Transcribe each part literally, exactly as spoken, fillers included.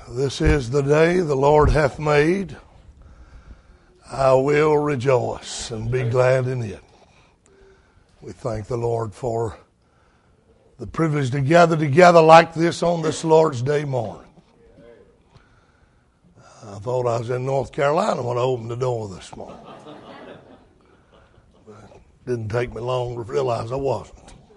This is the day the Lord hath made. I will rejoice and be glad in it. We thank the Lord for the privilege to gather together like this on this Lord's Day morning. I thought I was in North Carolina when I opened the door this morning. But it didn't take me long to realize I wasn't.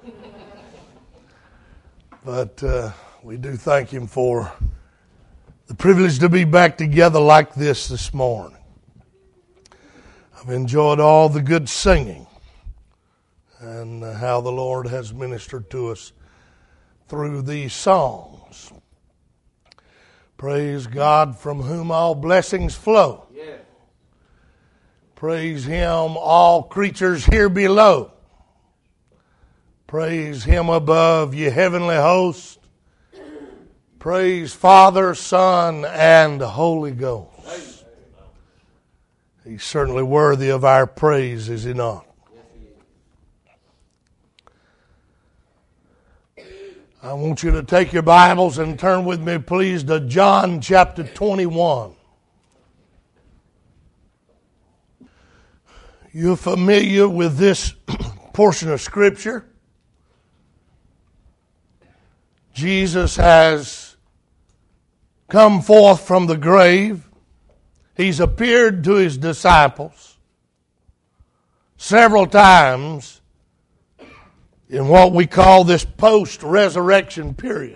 But uh, we do thank Him for the privilege to be back together like this this morning. I've enjoyed all the good singing and how the Lord has ministered to us through these songs. Praise God, from whom all blessings flow. Yeah. Praise Him, all creatures here below. Praise Him above, ye heavenly host. Praise Father, Son, and Holy Ghost. He's certainly worthy of our praise, is He not? I want you to take your Bibles and turn with me, please, to John chapter twenty-one. You're familiar with this portion of Scripture. Jesus has come forth from the grave. He's appeared to His disciples several times in what we call this post-resurrection period.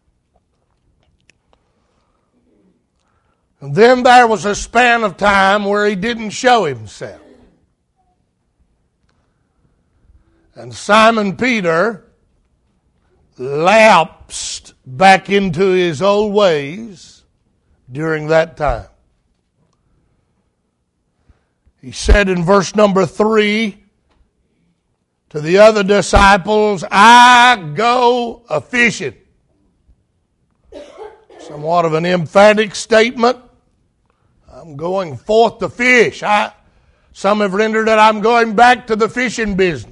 And then there was a span of time where He didn't show Himself. And Simon Peter lapsed back into his old ways during that time. He said in verse number three to the other disciples, I go a-fishing. Somewhat of an emphatic statement. I'm going forth to fish. I, some have rendered it, I'm going back to the fishing business.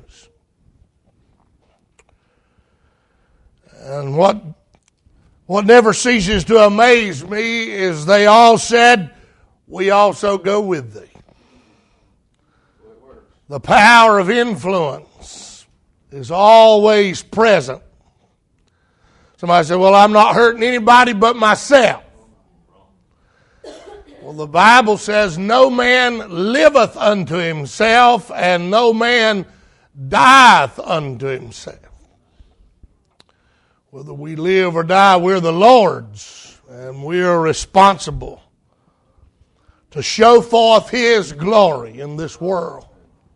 And what what never ceases to amaze me is they all said, we also go with thee. The power of influence is always present. Somebody said, well, I'm not hurting anybody but myself. Well, the Bible says, no man liveth unto himself, and no man dieth unto himself. Whether we live or die, we're the Lord's, and we're responsible to show forth His glory in this world.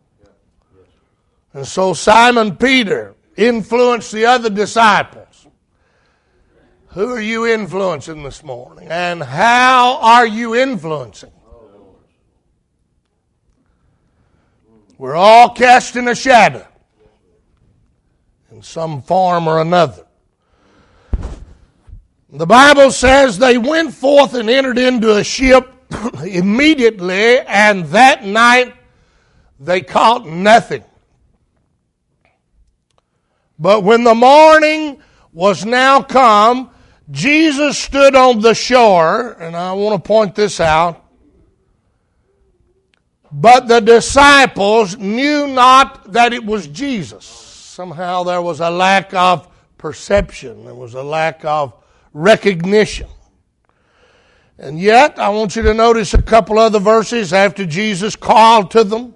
And so Simon Peter influenced the other disciples. Who are you influencing this morning? And how are you influencing? We're all casting a shadow in some form or another. The Bible says they went forth and entered into a ship immediately, and that night they caught nothing. But when the morning was now come, Jesus stood on the shore, and I want to point this out. But the disciples knew not that it was Jesus. Somehow there was a lack of perception. There was a lack of recognition. And yet, I want you to notice a couple other verses after Jesus called to them.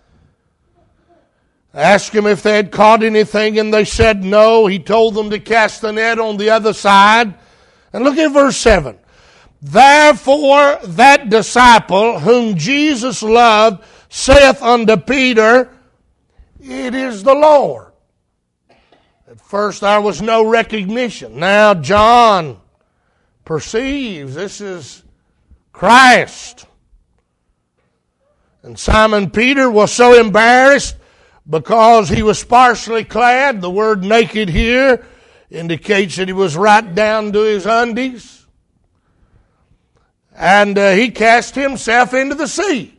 Asked them if they had caught anything, and they said no. He told them to cast the net on the other side. And look at verse seven. Therefore that disciple whom Jesus loved saith unto Peter, it is the Lord. At first there was no recognition. Now John perceives this is Christ. And Simon Peter was so embarrassed because he was sparsely clad. The word naked here indicates that he was right down to his undies. And uh, he cast himself into the sea.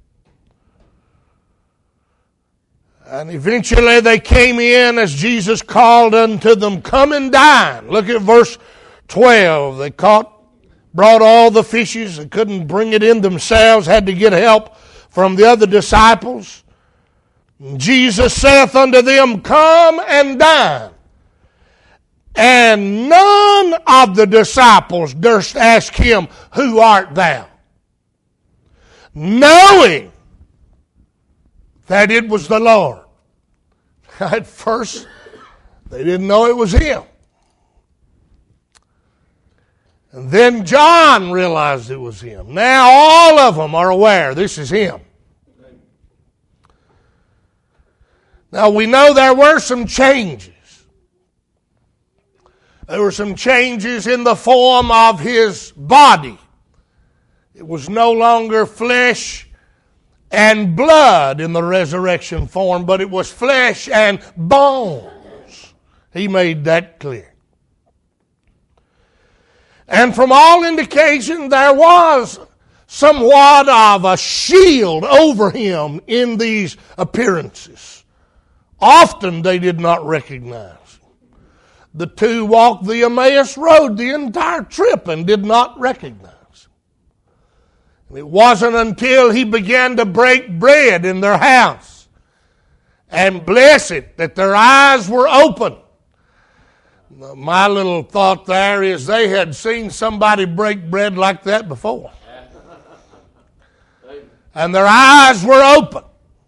And eventually they came in as Jesus called unto them, come and dine. Look at verse twelve. They caught brought all the fishes. They couldn't bring it in themselves, had to get help from the other disciples. And Jesus saith unto them, Come and dine. And none of the disciples durst ask him, Who art thou? Knowing that it was the Lord. At first, they didn't know it was him. And then John realized it was him. Now all of them are aware this is him. Now we know there were some changes. There were some changes in the form of his body. It was no longer flesh and blood in the resurrection form, but it was flesh and bones. He made that clear. And from all indication, there was somewhat of a shield over him in these appearances. Often they did not recognize. The two walked the Emmaus Road the entire trip and did not recognize. It wasn't until he began to break bread in their house and bless it that their eyes were open. My little thought there is they had seen somebody break bread like that before. And their eyes were open.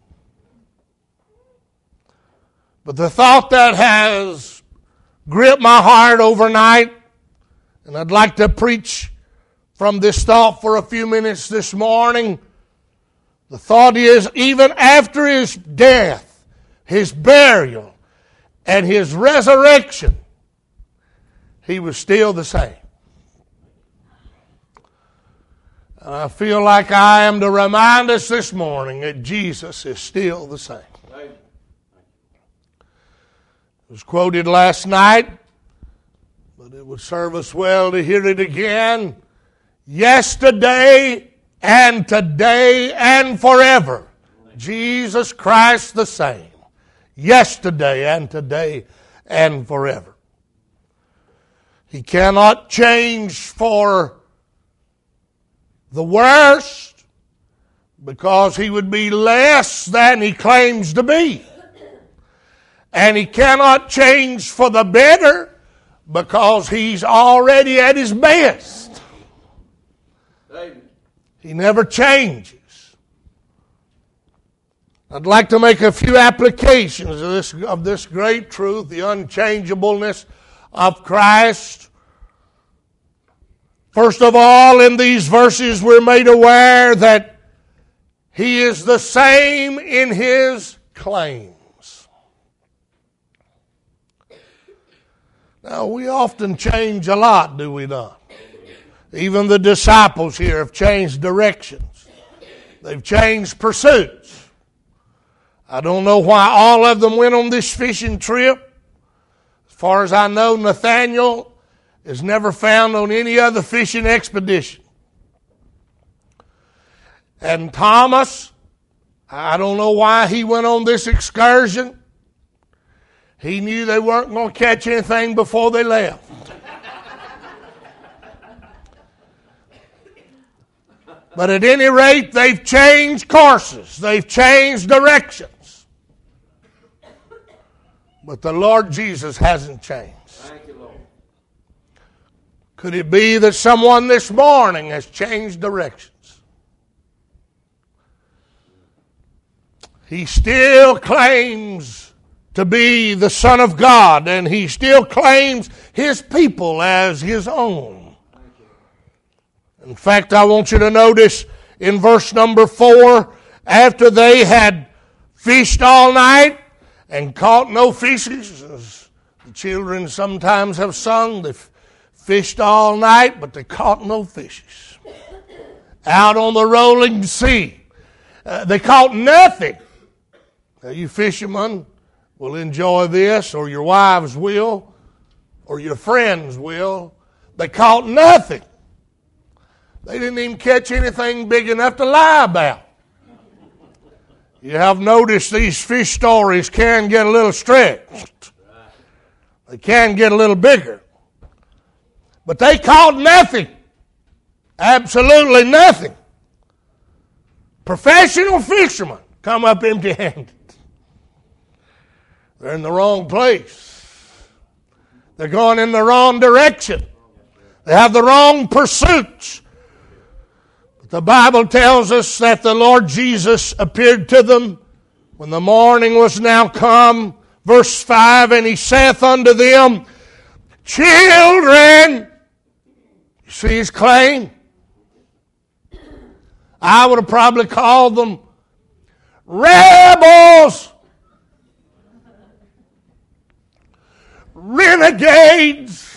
But the thought that has gripped my heart overnight, and I'd like to preach from this thought for a few minutes this morning. The thought is, even after his death, his burial, and his resurrection, he was still the same. And I feel like I am to remind us this morning that Jesus is still the same. It was quoted last night, but it would serve us well to hear it again. Yesterday and today and forever, Jesus Christ the same. Yesterday and today and forever. He cannot change for the worst because he would be less than he claims to be. And he cannot change for the better because he's already at his best. He never changes. I'd like to make a few applications of this, of this great truth, the unchangeableness of Christ. First of all, in these verses we're made aware that he is the same in his claims. Now, we often change a lot, do we not? Even the disciples here have changed directions. They've changed pursuits. I don't know why all of them went on this fishing trip. As far as I know, Nathaniel is never found on any other fishing expedition. And Thomas, I don't know why he went on this excursion. He knew they weren't going to catch anything before they left. But at any rate, they've changed courses. They've changed directions. But the Lord Jesus hasn't changed. Thank you, Lord. Could it be that someone this morning has changed directions? He still claims to be the Son of God, and he still claims his people as his own. In fact, I want you to notice in verse number four, after they had fished all night and caught no fishes, as the children sometimes have sung, they fished all night, but they caught no fishes. Out on the rolling sea, uh, they caught nothing. Now, you fishermen will enjoy this, or your wives will, or your friends will. They caught nothing. They didn't even catch anything big enough to lie about. You have noticed these fish stories can get a little stretched. They can get a little bigger. But they caught nothing. Absolutely nothing. Professional fishermen come up empty-handed. They're in the wrong place. They're going in the wrong direction. They have the wrong pursuits. But the Bible tells us that the Lord Jesus appeared to them when the morning was now come. Verse five, and he saith unto them, children. You see his claim? I would have probably called them rebels, renegades.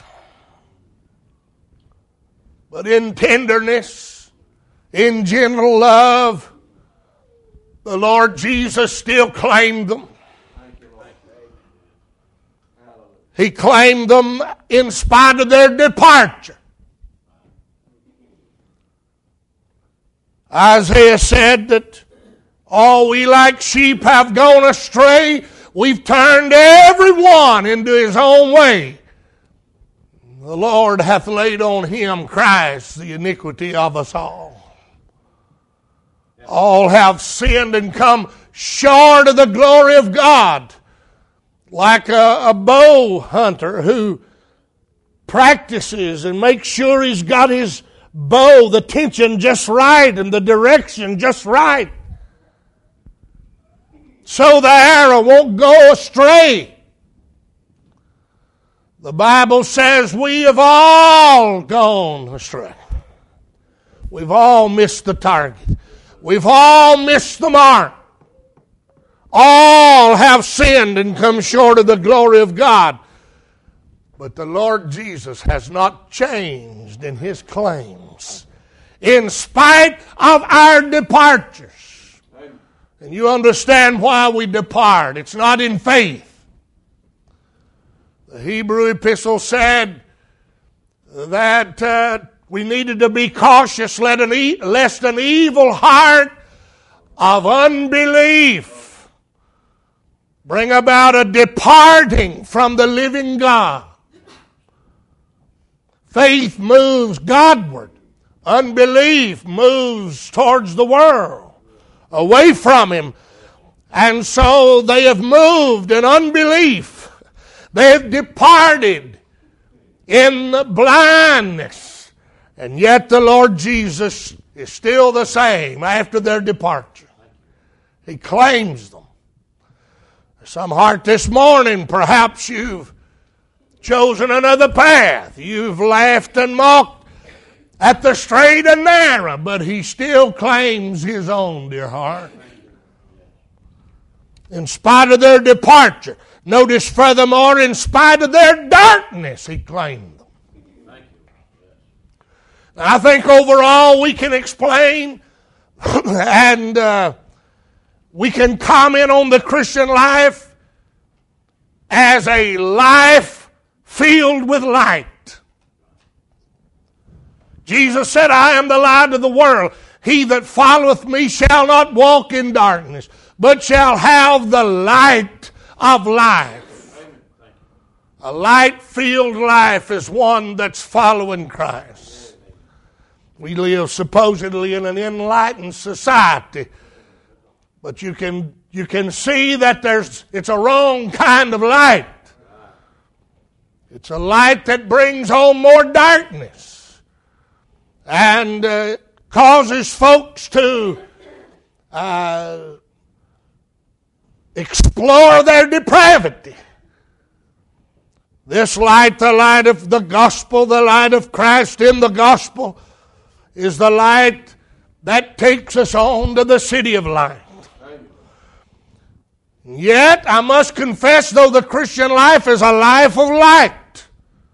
But in tenderness, in gentle love, the Lord Jesus still claimed them. He claimed them in spite of their departure. Isaiah said that all we like sheep have gone astray. We've turned every one into his own way. The Lord hath laid on him, Christ, the iniquity of us all. All have sinned and come short of the glory of God. Like a, a bow hunter who practices and makes sure he's got his bow, the tension just right and the direction just right, so the arrow won't go astray. The Bible says we have all gone astray. We've all missed the target. We've all missed the mark. All have sinned and come short of the glory of God. But the Lord Jesus has not changed in his claims in spite of our departures. And you understand why we depart. It's not in faith. The Hebrew epistle said that uh, we needed to be cautious lest an, e- lest an evil heart of unbelief bring about a departing from the living God. Faith moves Godward. Unbelief moves towards the world, away from him. And so they have moved in unbelief. They have departed in blindness. And yet the Lord Jesus is still the same after their departure. He claims them. Some heart this morning, perhaps you've chosen another path. You've laughed and mocked at the straight and narrow, but he still claims his own, dear heart. In spite of their departure. Notice furthermore, in spite of their darkness, he claimed them. Now, I think overall we can explain and uh, we can comment on the Christian life as a life filled with light. Jesus said, I am the light of the world. He that followeth me shall not walk in darkness, but shall have the light of life. A light-filled life is one that's following Christ. We live supposedly in an enlightened society, but you can you can see that there's it's a wrong kind of light. It's a light that brings on more darkness and uh, causes folks to uh, explore their depravity. This light, the light of the gospel, the light of Christ in the gospel, is the light that takes us on to the city of light. Yet, I must confess, though the Christian life is a life of light,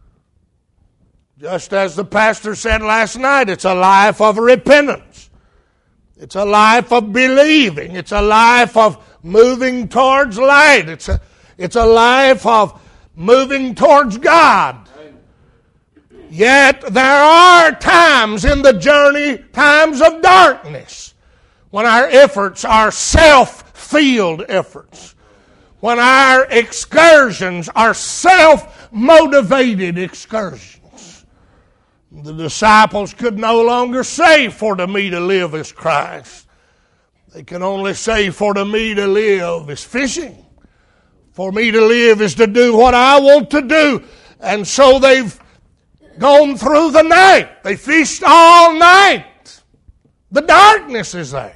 just as the pastor said last night, it's a life of repentance. It's a life of believing. It's a life of moving towards light. It's a, it's a life of moving towards God. Yet there are times in the journey, times of darkness, when our efforts are self-filled efforts, when our excursions are self-motivated excursions. The disciples could no longer say, "For to me to live is Christ." They can only say, "For to me to live is fishing. For me to live is to do what I want to do." And so they've gone through the night. They fished all night. The darkness is there.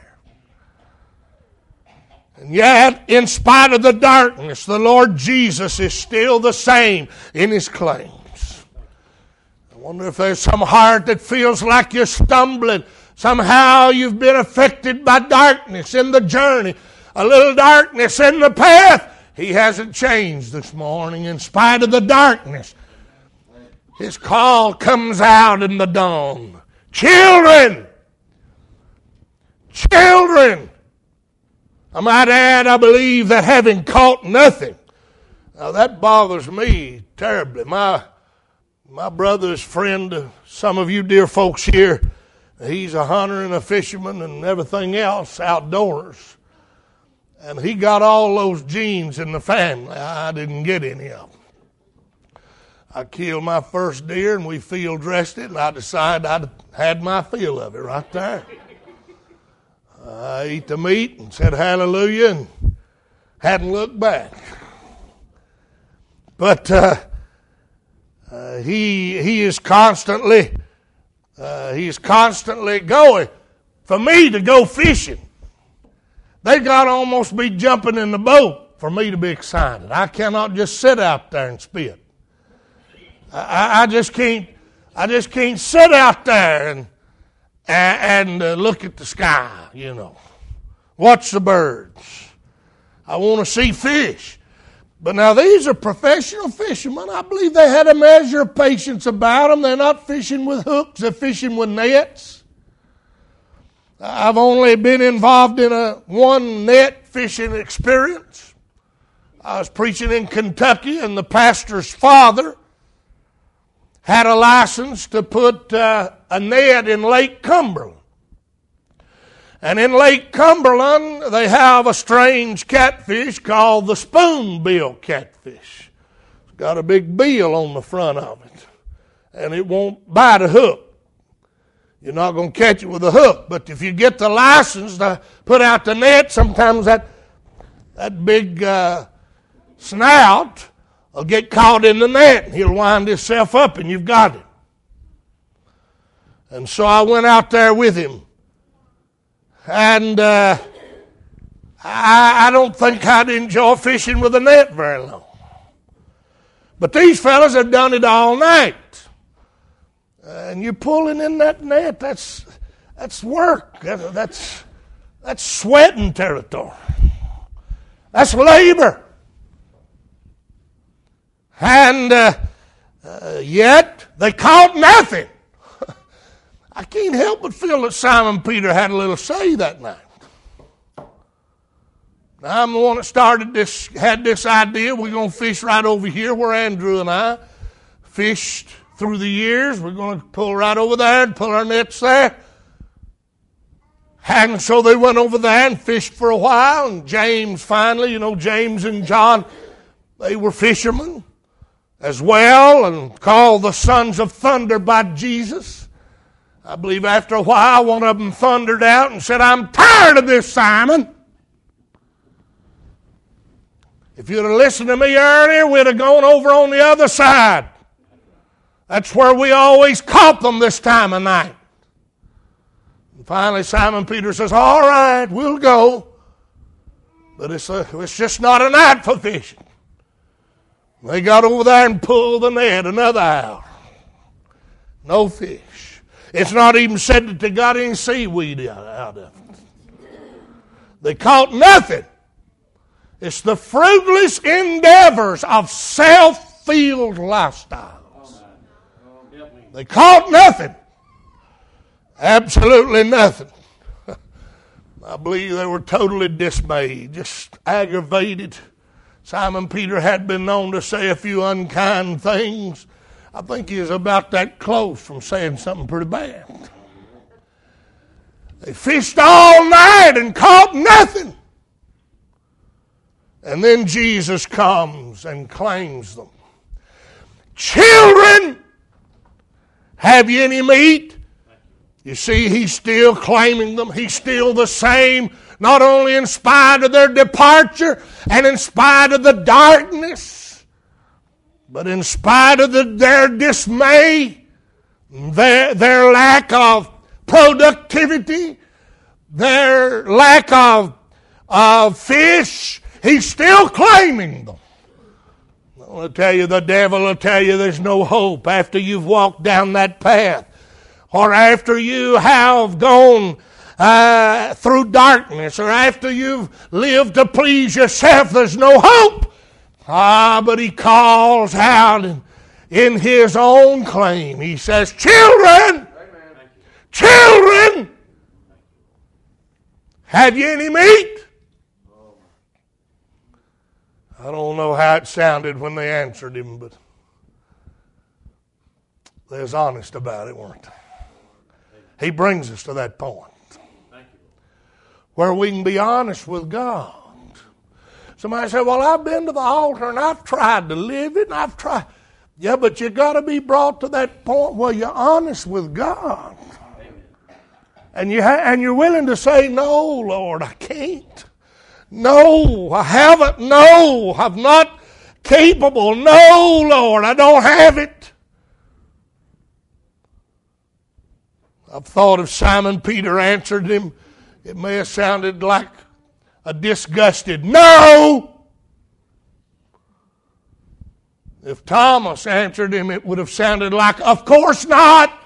And yet, in spite of the darkness, the Lord Jesus is still the same in His claims. I wonder if there's some heart that feels like you're stumbling. Somehow you've been affected by darkness in the journey. A little darkness in the path. He hasn't changed this morning in spite of the darkness. His call comes out in the dawn. Children! Children! I might add, I believe that having caught nothing. Now that bothers me terribly. My, my brother's friend, some of you dear folks here, he's a hunter and a fisherman and everything else, outdoors. And he got all those genes in the family. I didn't get any of them. I killed my first deer and we field dressed it, and I decided I'd had my fill of it right there. I ate the meat and said hallelujah and hadn't looked back. But uh, uh, he he is constantly uh, he's constantly going. For me to go fishing, they got to almost be jumping in the boat for me to be excited. I cannot just sit out there and spit. I, I just can't. I just can't sit out there and and, and uh, look at the sky. You know, watch the birds. I want to see fish. But now these are professional fishermen. I believe they had a measure of patience about them. They're not fishing with hooks. They're fishing with nets. I've only been involved in a one net fishing experience. I was preaching in Kentucky, and the pastor's father had a license to put uh, a net in Lake Cumberland. And in Lake Cumberland, they have a strange catfish called the spoonbill catfish. It's got a big bill on the front of it, and it won't bite a hook. You're not going to catch it with a hook. But if you get the license to put out the net, sometimes that that big uh, snout will get caught in the net, and he'll wind himself up, and you've got him. And so I went out there with him. And uh, I, I don't think I'd enjoy fishing with a net very long. But these fellas have done it all night. And you're pulling in that net, that's that's work. That, that's, that's sweating territory. That's labor. And uh, uh, yet they caught nothing. I can't help but feel that Simon Peter had a little say that night. Now, I'm the one that started this, had this idea. We're going to fish right over here where Andrew and I fished through the years. We're going to pull right over there and pull our nets there. And so they went over there and fished for a while. And James finally, you know, James and John, they were fishermen as well and called the sons of thunder by Jesus. I believe after a while, one of them thundered out and said, "I'm tired of this, Simon. If you'd have listened to me earlier, we'd have gone over on the other side. That's where we always caught them this time of night." And finally, Simon Peter says, "All right, we'll go. But it's, a, it's just not a night for fishing." They got over there and pulled the net another hour. No fish. It's not even said that they got any seaweed out of it. They caught nothing. It's the fruitless endeavors of self-filled lifestyles. They caught nothing. Absolutely nothing. I believe they were totally dismayed, just aggravated. Simon Peter had been known to say a few unkind things. I think he was about that close from saying something pretty bad. They fished all night and caught nothing. And then Jesus comes and claims them. "Children, Have you any meat? You see, he's still claiming them. He's still the same, not only in spite of their departure and in spite of the darkness, but in spite of the, their dismay, their, their lack of productivity, their lack of, of fish, he's still claiming them. I'll tell you, the devil will tell you there's no hope after you've walked down that path, or after you have gone uh, through darkness, or after you've lived to please yourself. There's no hope. Ah, but he calls out in, in his own claim. He says, "Children, children, have you any meat?" I don't know how it sounded when they answered him, but they was honest about it, weren't they? He brings us to that point where we can be honest with God. Somebody said, "Well, I've been to the altar and I've tried to live it and I've tried." Yeah, but you got to be brought to that point where you're honest with God. And, you ha- and you're willing to say, "No, Lord, I can't. No, I haven't. No, I'm not capable. No, Lord, I don't have it." I've thought if Simon Peter answered him, it may have sounded like a disgusted "no." If Thomas answered him, it would have sounded like, "Of course not."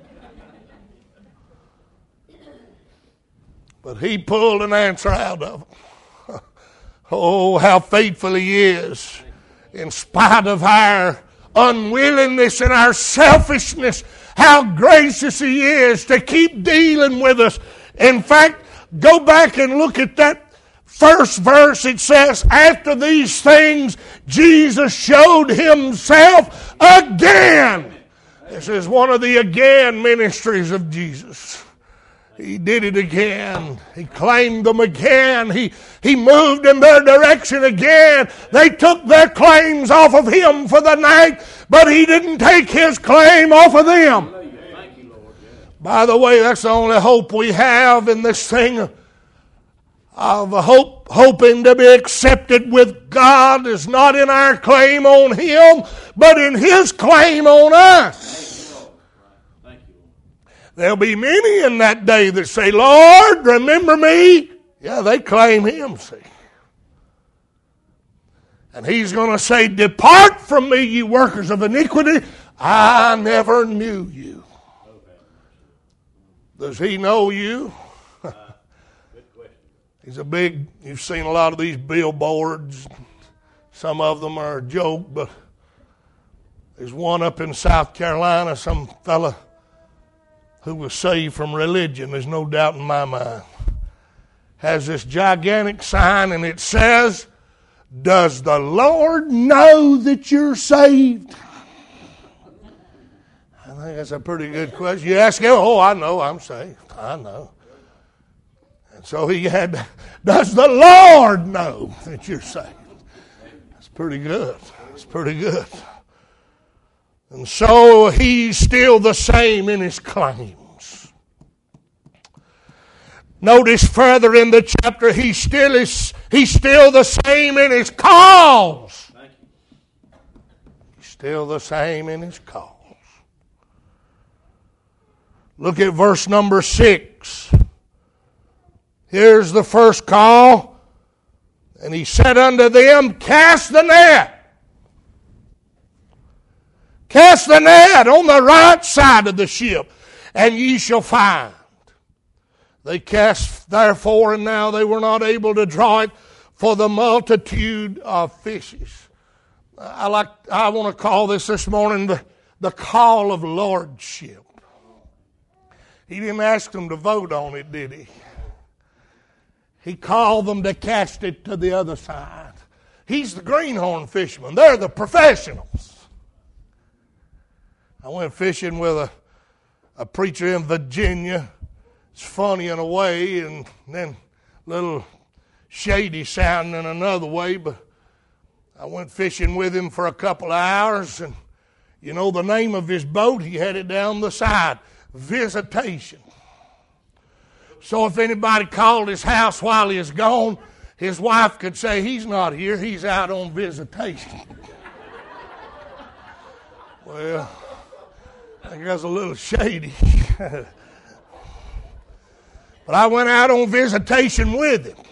But he pulled an answer out of him. Oh, how faithful he is. In spite of our unwillingness and our selfishness, how gracious he is to keep dealing with us. In fact, go back and look at that first verse. It says, after these things, Jesus showed himself again. This is one of the again ministries of Jesus. He did it again. He claimed them again. He, he moved in their direction again. They took their claims off of him for the night, but he didn't take his claim off of them. By the way, that's the only hope we have in this thing of hope, hoping to be accepted with God is not in our claim on him, but in his claim on us. There'll be many in that day that say, "Lord, remember me." Yeah, they claim him, see. And he's going to say, "Depart from me, you workers of iniquity. I never knew you." Does he know you? He's a big, you've seen a lot of these billboards. Some of them are a joke, but there's one up in South Carolina, some fella who was saved from religion, there's no doubt in my mind, has this gigantic sign, and it says, "Does the Lord know that you're saved?" I think that's a pretty good question. You ask him, "Oh, I know I'm saved. I know." And so he had, "Does the Lord know that you're saved?" That's pretty good. That's pretty good. And so he's still the same in his claims. Notice further in the chapter, he still is he's still the same in his calls. He's still the same in his calls. Look at verse number six. Here's the first call. "And he said unto them, Cast the net. Cast the net on the right side of the ship, and ye shall find." They cast therefore, and now they were not able to draw it for the multitude of fishes. I like. I want to call this this morning the, the call of lordship. He didn't ask them to vote on it, did he? He called them to cast it to the other side. He's the greenhorn fisherman. They're the professionals. I went fishing with a, a preacher in Virginia. It's funny in a way, and then a little shady sounding in another way, but I went fishing with him for a couple of hours, and You know the name of his boat? He had it down the side. Visitation. So if anybody called his house while he was gone, his wife could say, he's not here, he's out on visitation. Well, I think that's a little shady. But I went out on visitation with him.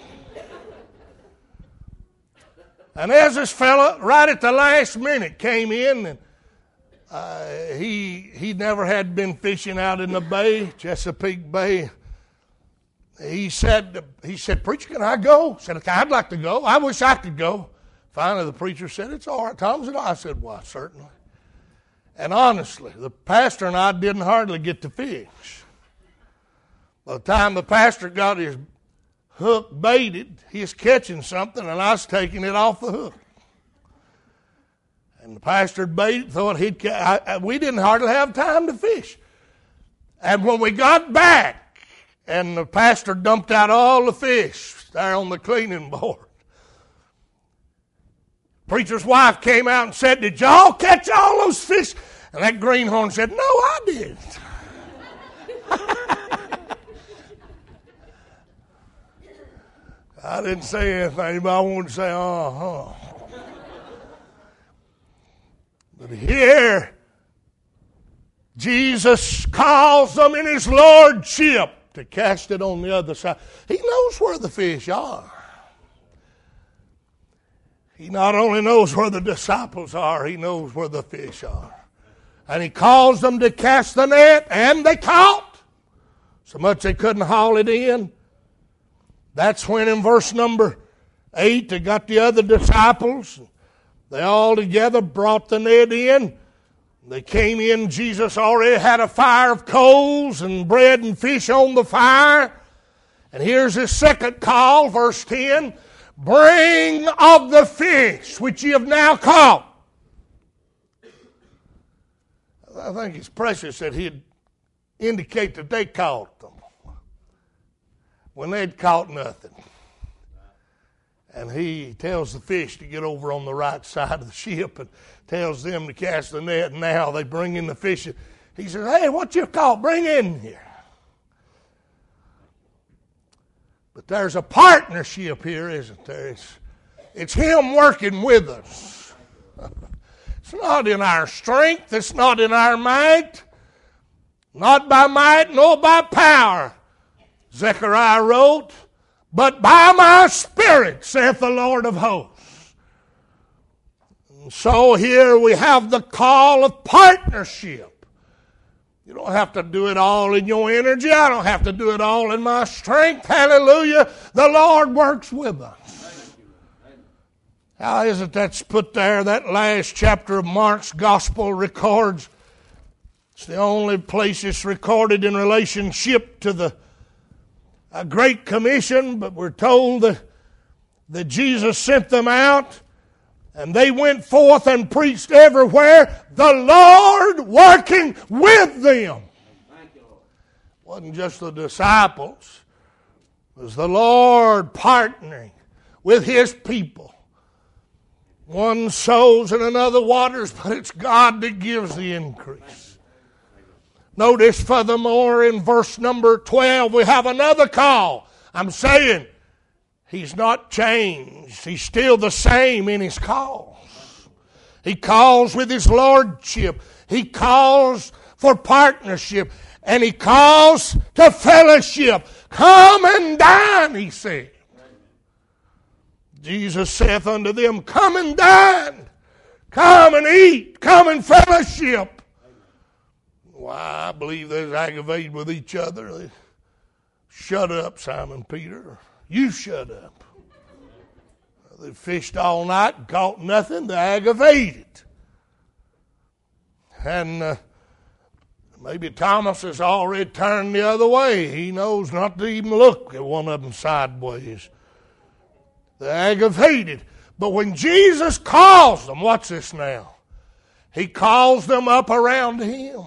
And as this fella, right at the last minute, came in, and uh, he he never had been fishing out in the bay, Chesapeake Bay. He said, he said, preacher, can I go? I said, I'd like to go. I wish I could go. Finally, the preacher said, it's all right, Tom. I said, why, certainly. And honestly, the pastor and I didn't hardly get to fish. By the time the pastor got his hook baited, he was catching something, and I was taking it off the hook. And the pastor had baited, thought he'd catch. I, I, we didn't hardly have time to fish. And when we got back, and the pastor dumped out all the fish there on the cleaning board, preacher's wife came out and said, did y'all catch all those fish? And that greenhorn said, no, I didn't. I didn't say anything, but I wanted to say, uh-huh. But here, Jesus calls them in his lordship to cast it on the other side. He knows where the fish are. He not only knows where the disciples are, he knows where the fish are. And he calls them to cast the net, and they caught. So much they couldn't haul it in. That's when in verse number eight, they got the other disciples. They all together brought the net in. They came in. Jesus already had a fire of coals and bread and fish on the fire. And here's his second call, verse ten. Bring of the fish which ye have now caught. I think it's precious that he'd indicate that they caught them when they'd caught nothing. And he tells the fish to get over on the right side of the ship and tells them to cast the net. And now they bring in the fish. He says, hey, what you caught? Bring in here. But there's a partnership here, isn't there? It's, it's him working with us. It's not in our strength. It's not in our might. Not by might nor by power, Zechariah wrote, but by my Spirit, saith the Lord of hosts. And so here we have the call of partnership. You don't have to do it all in your energy. I don't have to do it all in my strength. Hallelujah. The Lord works with us. How is it that's put there? That last chapter of Mark's Gospel records. It's the only place it's recorded in relationship to the a Great Commission, but we're told that, that Jesus sent them out, and they went forth and preached everywhere, the Lord working with them. Thank you, Lord. It wasn't just the disciples. It was the Lord partnering with his people. One sows and another waters, but it's God that gives the increase. Notice furthermore in verse number twelve, we have another call. I'm saying he's not changed. He's still the same in his calls. He calls with his lordship. He calls for partnership. And he calls to fellowship. Come and dine, he said. Jesus saith unto them, come and dine. Come and eat. Come and fellowship. Why, I believe they're aggravated with each other. They, shut up, Simon Peter. You shut up. They fished all night and caught nothing. They're aggravated. And uh, maybe Thomas has already turned the other way. He knows not to even look at one of them sideways. They're aggravated. But when Jesus calls them, watch this now. He calls them up around him.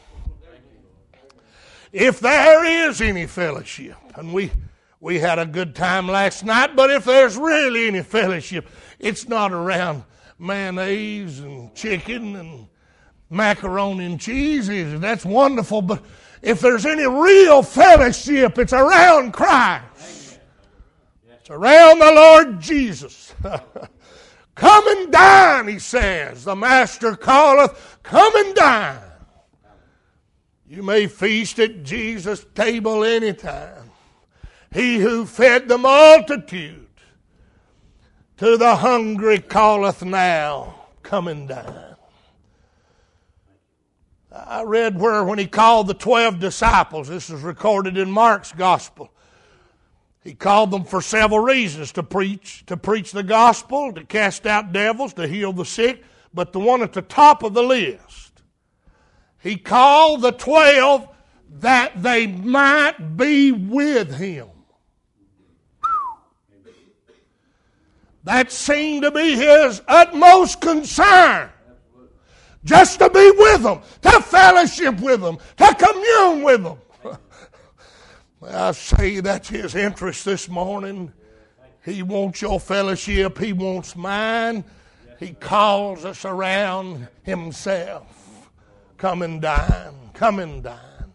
If there is any fellowship, and we we had a good time last night, but if there's really any fellowship, it's not around mayonnaise and chicken and macaroni and cheese. That's wonderful, but if there's any real fellowship, it's around Christ. It's around the Lord Jesus. Come and dine, he says. The Master calleth, come and dine. You may feast at Jesus' table anytime. He who fed the multitude to the hungry calleth now, come and dine. I read where when he called the twelve disciples, this is recorded in Mark's gospel, he called them for several reasons: to preach, to preach the gospel, to cast out devils, to heal the sick. But the one at the top of the list, he called the twelve that they might be with him. That seemed to be his utmost concern. Just to be with them, to fellowship with them, to commune with them. I say that's his interest this morning. He wants your fellowship. He wants mine. He calls us around himself. Come and dine. Come and dine.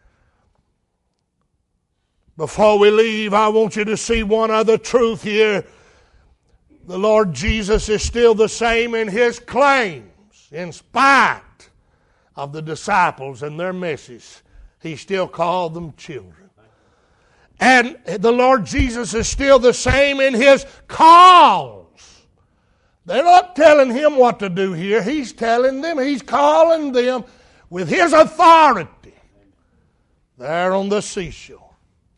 Before we leave, I want you to see one other truth here. The Lord Jesus is still the same in his claims. In spite of the disciples and their message, he still called them children. And the Lord Jesus is still the same in his calls. They're not telling him what to do here. He's telling them, he's calling them with his authority there on the seashore.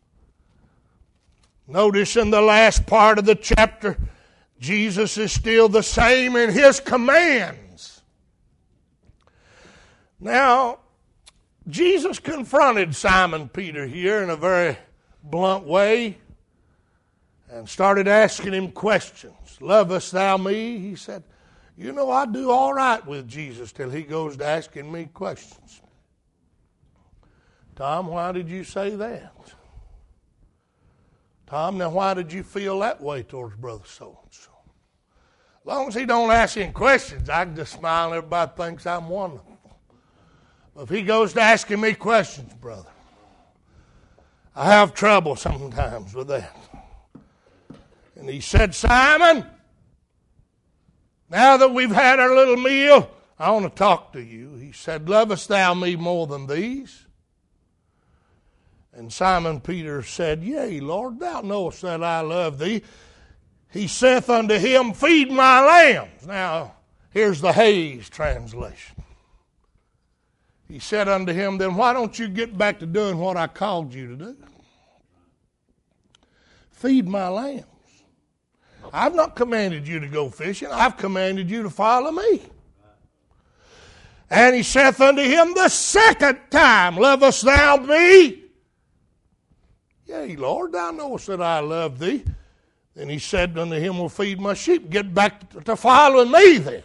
Notice in the last part of the chapter, Jesus is still the same in his commands. Now, Jesus confronted Simon Peter here in a very blunt way and started asking him questions. Lovest thou me? He said, you know, I do all right with Jesus till he goes to asking me questions. Tom, why did you say that? Tom, now why did you feel that way towards Brother so-and-so? As long as he don't ask any questions, I can just smile and everybody thinks I'm wonderful. But if he goes to asking me questions, brother, I have trouble sometimes with that. And he said, Simon, now that we've had our little meal, I want to talk to you. He said, lovest thou me more than these? And Simon Peter said, yea, Lord, thou knowest that I love thee. He saith unto him, feed my lambs. Now, here's the Hayes translation. He said unto him, then why don't you get back to doing what I called you to do? Feed my lambs. I've not commanded you to go fishing. I've commanded you to follow me. And he saith unto him the second time, lovest thou me? Yea, Lord, thou knowest that I love thee. Then he said unto him, well, feed my sheep. Get back to following me then.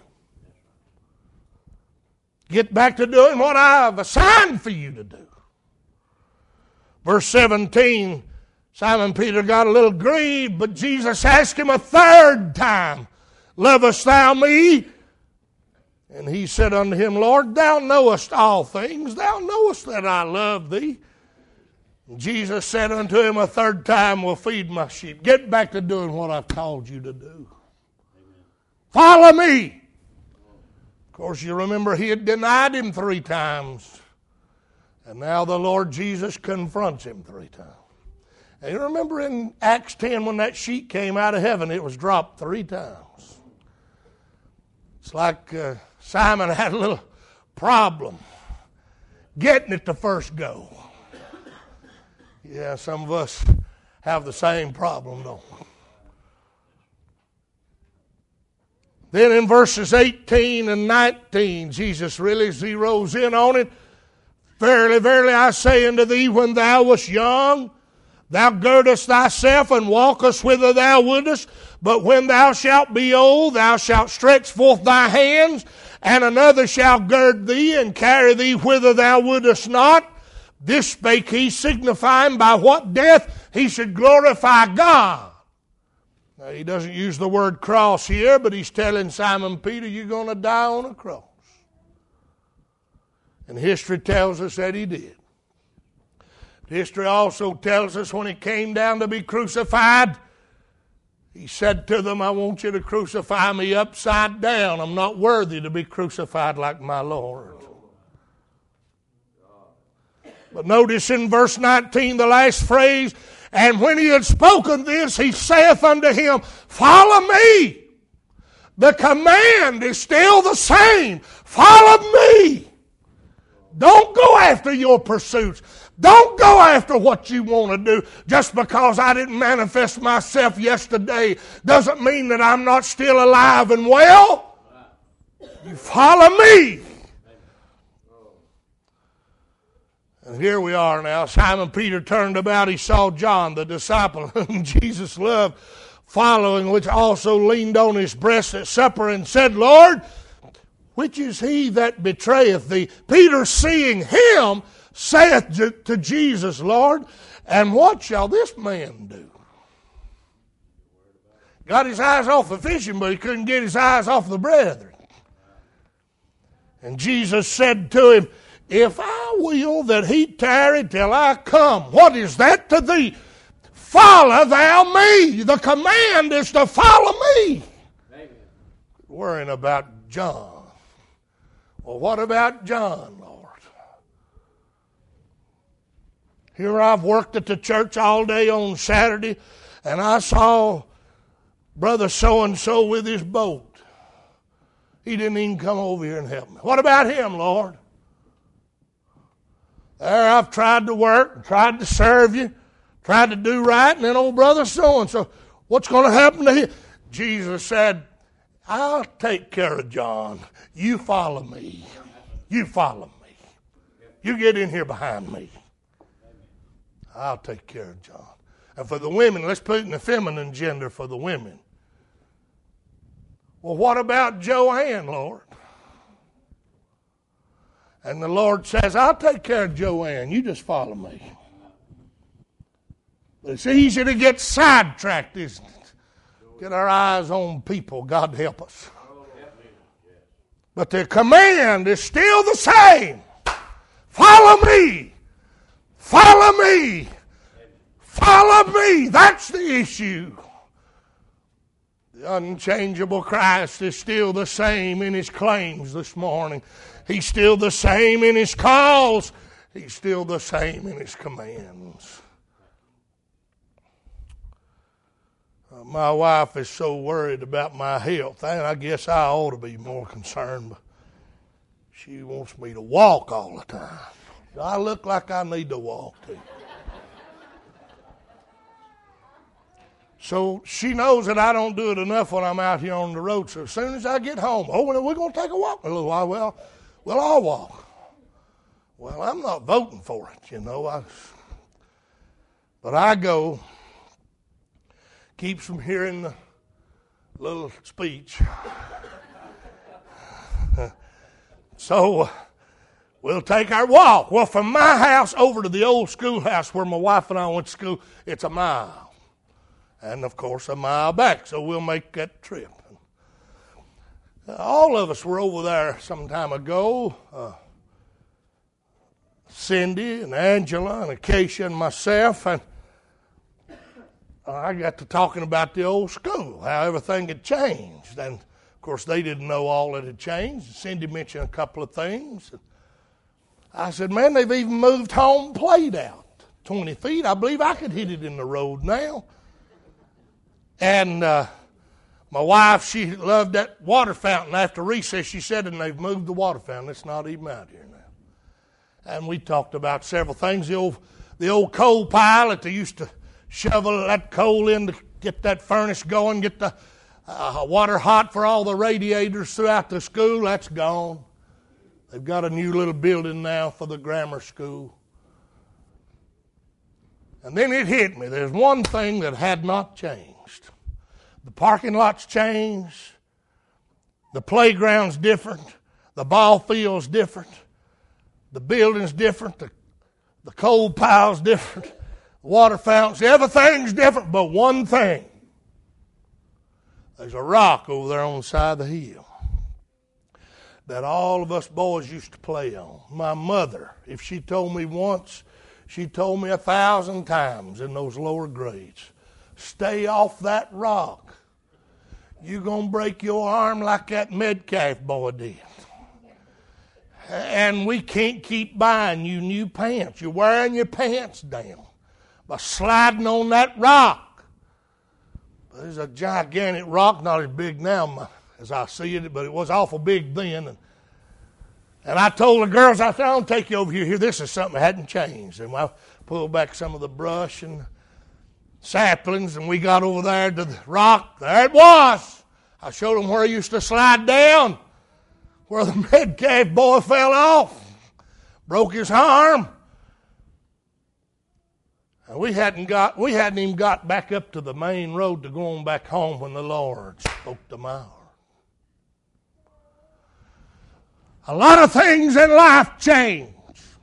Get back to doing what I've assigned for you to do. Verse seventeen, Simon Peter got a little grieved, but Jesus asked him a third time, lovest thou me? And he said unto him, Lord, thou knowest all things. Thou knowest that I love thee. And Jesus said unto him a third time, well, feed my sheep. Get back to doing what I've called you to do. Amen. Follow me. Of course, you remember he had denied him three times. And now the Lord Jesus confronts him three times. And you remember in Acts ten when that sheet came out of heaven, it was dropped three times. It's like uh, Simon had a little problem getting it the first go. Yeah, some of us have the same problem, don't we? Then in verses eighteen and nineteen, Jesus really zeroes in on it. Verily, verily, I say unto thee, when thou wast young, thou girdest thyself and walkest whither thou wouldest. But when thou shalt be old, thou shalt stretch forth thy hands, and another shall gird thee and carry thee whither thou wouldest not. This spake he, signifying by what death he should glorify God. Now, he doesn't use the word cross here, but he's telling Simon Peter, you're going to die on a cross. And history tells us that he did. History also tells us when he came down to be crucified, he said to them, I want you to crucify me upside down. I'm not worthy to be crucified like my Lord. But notice in verse nineteen, the last phrase, and when he had spoken this, he saith unto him, follow me. The command is still the same. Follow me. Don't go after your pursuits. Don't go after what you want to do. Just because I didn't manifest myself yesterday doesn't mean that I'm not still alive and well. You follow me. And here we are now. Simon Peter turned about. He saw John, the disciple whom Jesus loved, following, which also leaned on his breast at supper and said, Lord, which is he that betrayeth thee? Peter, seeing him, saith to Jesus, Lord, and what shall this man do? Got his eyes off the fishing, but he couldn't get his eyes off the brethren. And Jesus said to him, if I will that he tarry till I come, what is that to thee? Follow thou me. The command is to follow me. Amen. Worrying about John. Well, what about John, Lord? Here I've worked at the church all day on Saturday, and I saw brother so-and-so with his boat. He didn't even come over here and help me. What about him, Lord? There I've tried to work, tried to serve you, tried to do right, and then old brother so-and-so, what's going to happen to him? Jesus said, I'll take care of John. You follow me. You follow me. You get in here behind me. I'll take care of John. And for the women, let's put it in the feminine gender for the women. Well, what about Joanne, Lord? And the Lord says, I'll take care of Joanne. You just follow me. But it's easy to get sidetracked, isn't it? Get our eyes on people. God help us. But the command is still the same. Follow me. Follow me. Follow me. That's the issue. The unchangeable Christ is still the same in his claims this morning. He's still the same in his calls. He's still the same in his commands. Uh, my wife is so worried about my health, and I guess I ought to be more concerned. But she wants me to walk all the time. I look like I need to walk too. So she knows that I don't do it enough when I'm out here on the road. So as soon as I get home, oh, well, we're going to take a walk in a little while. Well, we'll all walk. Well, I'm not voting for it, you know. I, but I go. Keeps from hearing the little speech. So we'll take our walk. Well, from my house over to the old schoolhouse where my wife and I went to school, it's a mile. And, of course, a mile back. So we'll make that trip. All of us were over there some time ago. Uh, Cindy and Angela and Acacia and myself. And I got to talking about the old school, how everything had changed. And, of course, they didn't know all that had changed. Cindy mentioned a couple of things. I said, man, they've even moved home plate out twenty feet. I believe I could hit it in the road now. And uh, my wife, she loved that water fountain. After recess, she said, and they've moved the water fountain. It's not even out here now. And we talked about several things. The old, the old coal pile that they used to shovel that coal in to get that furnace going, get the uh, water hot for all the radiators throughout the school, that's gone. They've got a new little building now for the grammar school. And then it hit me. There's one thing that had not changed. The parking lot's changed. The playground's different. The ball field's different. The building's different. The, the coal pile's different. The water fountains, everything's different but one thing. There's a rock over there on the side of the hill. that all of us boys used to play on. My mother, if she told me once, she told me a thousand times in those lower grades, stay off that rock. You're going to break your arm like that Metcalf boy did. And we can't keep buying you new pants. You're wearing your pants down by sliding on that rock. There's a gigantic rock, not as big now as I see it, but it was awful big then. And, and I told the girls, I said, I'll take you over here. Here, this is something that hadn't changed. And I pulled back some of the brush and saplings, and we got over there to the rock. There it was. I showed them where I used to slide down, where the Metcalf boy fell off, broke his arm. And we hadn't got, we hadn't even got back up to the main road to go on back home when the Lord spoke to my heart. A lot of things in life change.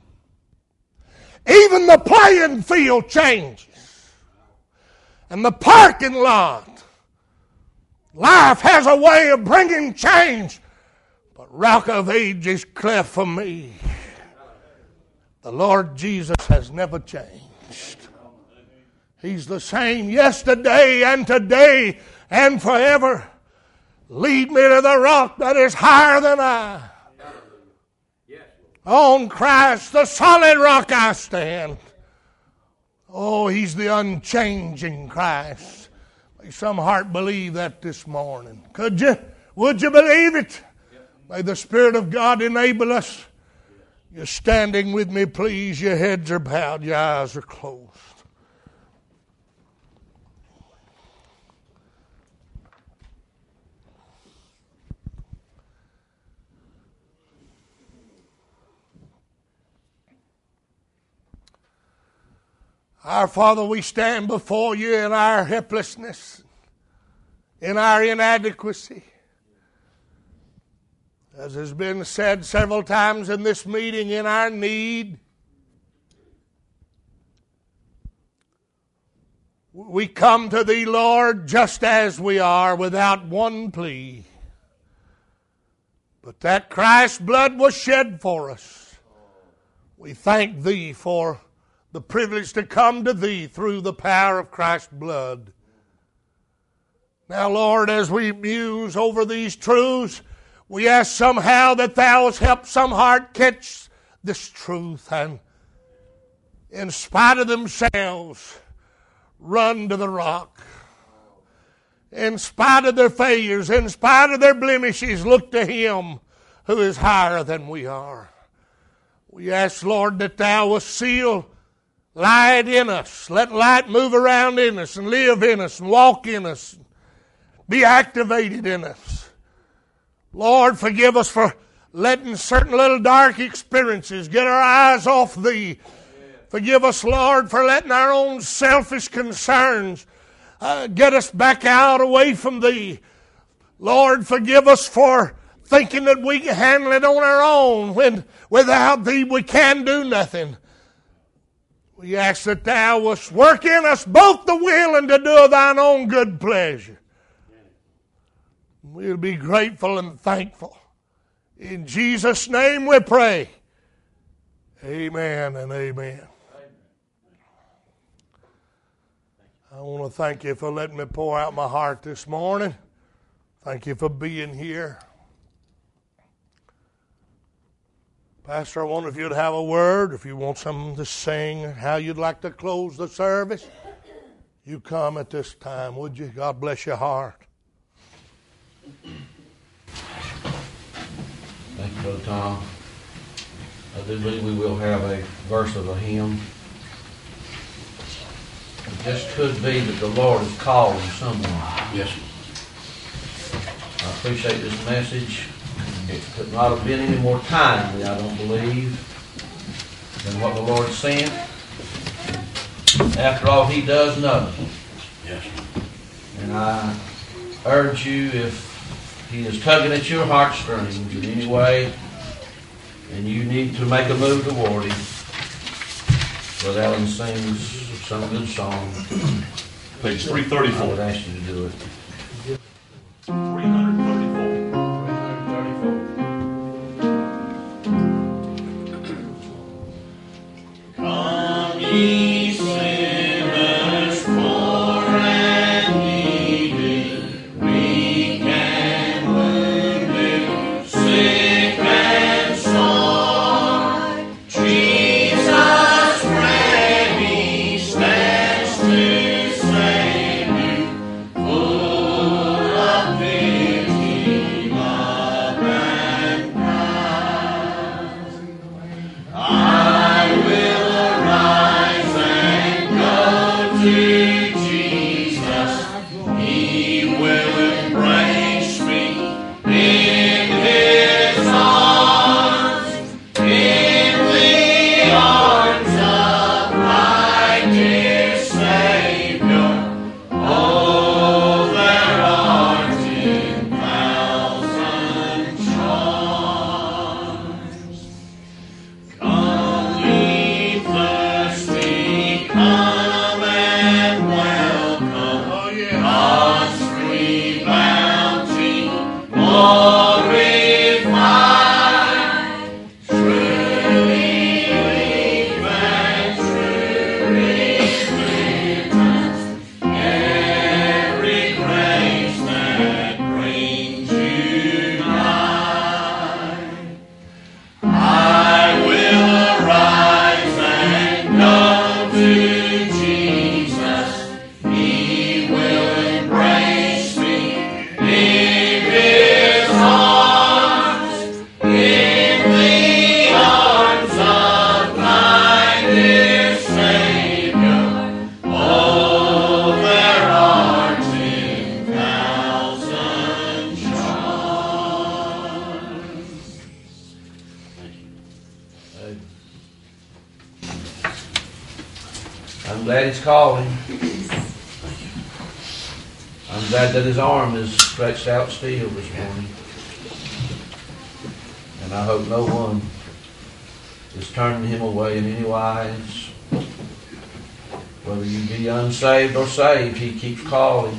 Even the playing field changes. And the parking lot. Life has a way of bringing change. But Rock of Ages cleft for me. The Lord Jesus has never changed. He's the same yesterday and today and forever. Lead me to the rock that is higher than I. On Christ, the solid rock I stand. Oh, He's the unchanging Christ. May some heart believe that this morning. Could you? Would you believe it? May the Spirit of God enable us. You're standing with me, please. Your heads are bowed, your eyes are closed. Our Father, we stand before you in our helplessness, in our inadequacy. As has been said several times in this meeting, in our need. We come to Thee, Lord, just as we are, without one plea. But that Christ's blood was shed for us. We thank Thee for the privilege to come to Thee through the power of Christ's blood. Now, Lord, as we muse over these truths, we ask somehow that Thou hast helped some heart catch this truth and, in spite of themselves, run to the rock. In spite of their failures, in spite of their blemishes, look to Him who is higher than we are. We ask, Lord, that Thou will seal light in us. Let light move around in us and live in us and walk in us. Be activated in us. Lord, forgive us for letting certain little dark experiences get our eyes off Thee. Forgive us, Lord, for letting our own selfish concerns uh, get us back out away from Thee. Lord, forgive us for thinking that we can handle it on our own when without Thee we can do nothing. We ask that Thou wouldst work in us both the will and to do Thine own good pleasure. We'll be grateful and thankful. In Jesus' name we pray. Amen and amen. I want to thank you for letting me pour out my heart this morning. Thank you for being here. Pastor, I wonder if you'd have a word, if you want something to sing, how you'd like to close the service. You come at this time, would you? God bless your heart. Thank you, Brother Tom. I do believe we will have a verse of a hymn. It just could be that the Lord is calling someone. Yes. I appreciate this message. It could not have been any more timely, I don't believe, than what the Lord sent. After all, He does know. Yes. And I urge you, if He is tugging at your heartstrings in any way, and you need to make a move toward Him, Brother Allen sings some good song. Page three thirty-four. I would ask you to do it. three thirty-four. three thirty-four. Amen. I'm glad he's calling. I'm glad that his arm is stretched out still this morning. And I hope no one is turning him away in any wise. Whether you be unsaved or saved, he keeps calling.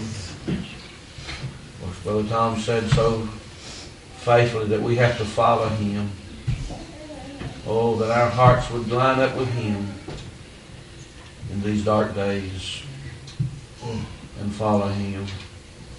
As Brother Tom said so faithfully, that we have to follow him. Oh, that our hearts would line up with him in these dark days and follow him.